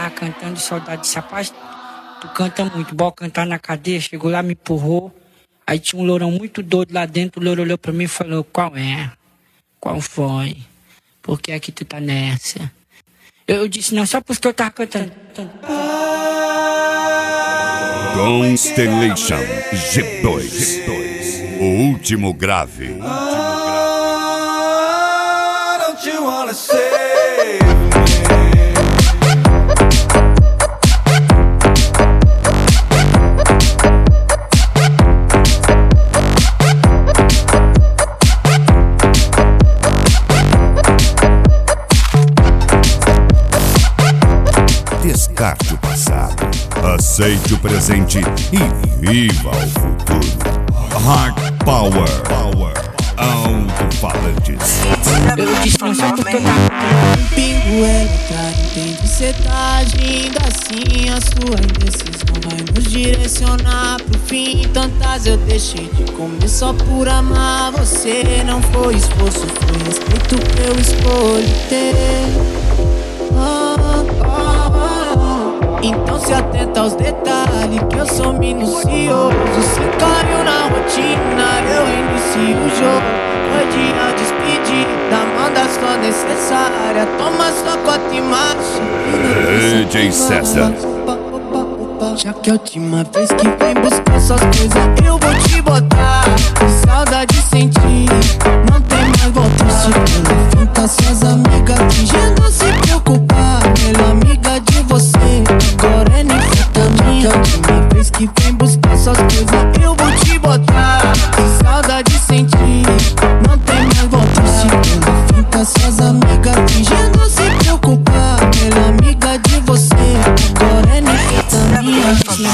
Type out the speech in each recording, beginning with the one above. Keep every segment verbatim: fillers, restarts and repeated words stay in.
tava cantando, saudade desse rapaz. Tu canta muito, bora cantar na cadeia. Chegou lá, me empurrou. Aí tinha um lourão muito doido lá dentro. O louro olhou pra mim e falou: qual é? Qual foi? Por que é que tu tá nessa? Eu, eu disse: não, só porque eu tava cantando. Constellation G dois, o último grave. Ah, don't you wanna save Descarte o passado, aceite o presente e viva o futuro. Hard Power, Power. Alto-falantes. Eu disse: não, só porque eu tava cantando. Pingo eletrado, entende? Cê tá agindo assim. A sua indecisão vai nos direcionar pro fim. Tantas eu deixei de comer só por amar você. Não foi esforço, foi respeito que eu escolhi ter. Ah, ah, ah. Então se atenta aos detalhes, que eu sou minucioso. Cê caiu na rotina, eu inicio o jogo. Foi dia despedida, manda só necessária. Toma sua cota e marcha. D J César. Já que é a última vez que vem buscar suas coisas, eu vou te botar. Que saudade sentir, não tem mais volta. Se pelo fim tá suas amigas fingindo se preocupar. Melhor amiga de você, agora é nem falta minha. Já que é a última vez que vem buscar suas coisas, eu vou te botar. Que saudade sentir, não tem mais volta. Se pelo fim tá suas amigas fingindo se preocupar. Melhor amiga de você, agora é nem falta minha.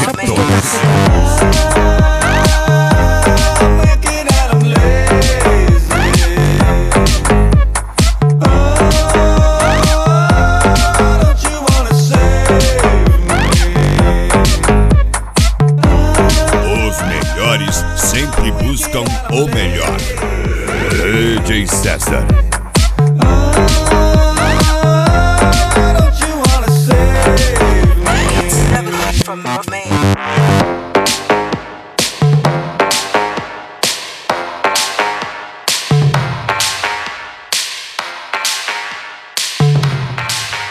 Os melhores sempre buscam o melhor. D J César. don't you wanna save me? From my man.